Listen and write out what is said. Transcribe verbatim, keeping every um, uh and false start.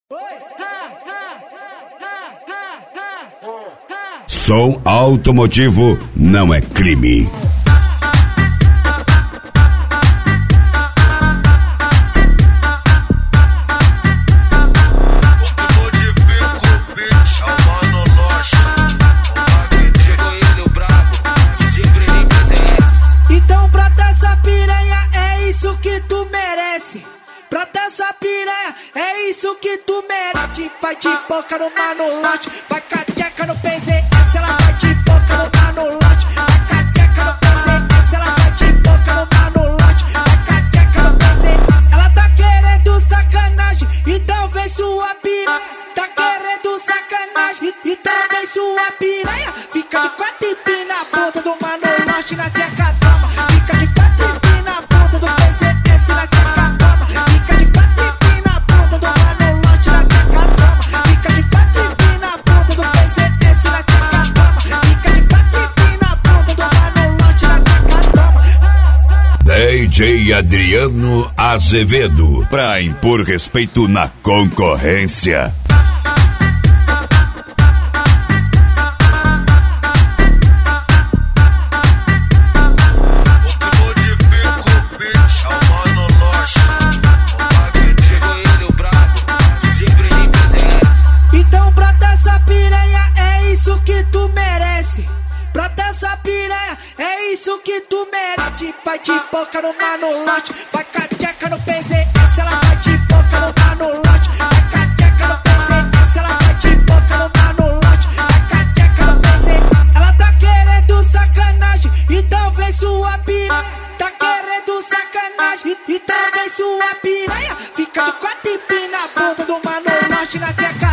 Som automotivo não é crime. Então brota essa piranha, é isso que tu merece. Brota essa piranha, é isso que tu merece. Vai de boca no manolote, vai com a tcheca no P Z S. Ela vai de boca no manolote, vai com a tcheca no P Z S. Ela vai de boca no manolote, vai com a tcheca no P Z S. Ela tá querendo sacanagem, então vem sua piranha. Tá querendo sacanagem, então vem sua piranha. Fica de quatro e pina a bunda do manolote na tcheca toma. Fica de quatro e pina a bunda do P Z S na tcheca toma. Fica de quatro e pina a bunda do manolote na tcheca toma. Fica de quatro e pina a bunda do P Z S na tcheca toma. Fica de quatro e pina a bunda do manolote na tcheca toma. D J Adriano Azevedo, pra impor respeito na concorrência. Então brota essa piranha, é isso que tu merece. Brota essa piranha, é isso que tu merece. Vai de boca no manolote, vai com a tcheca no P Z S. Ela vai de boca no manolote, vai com a tcheca no P Z S. Ela vai de boca no manolote, vai com a tcheca no P Z S. Ela tá querendo sacanagem, então vem sua piranha. Tá querendo sacanagem, então vem sua piranha. Fica de quatro e pina a bunda do manolote na tcheca.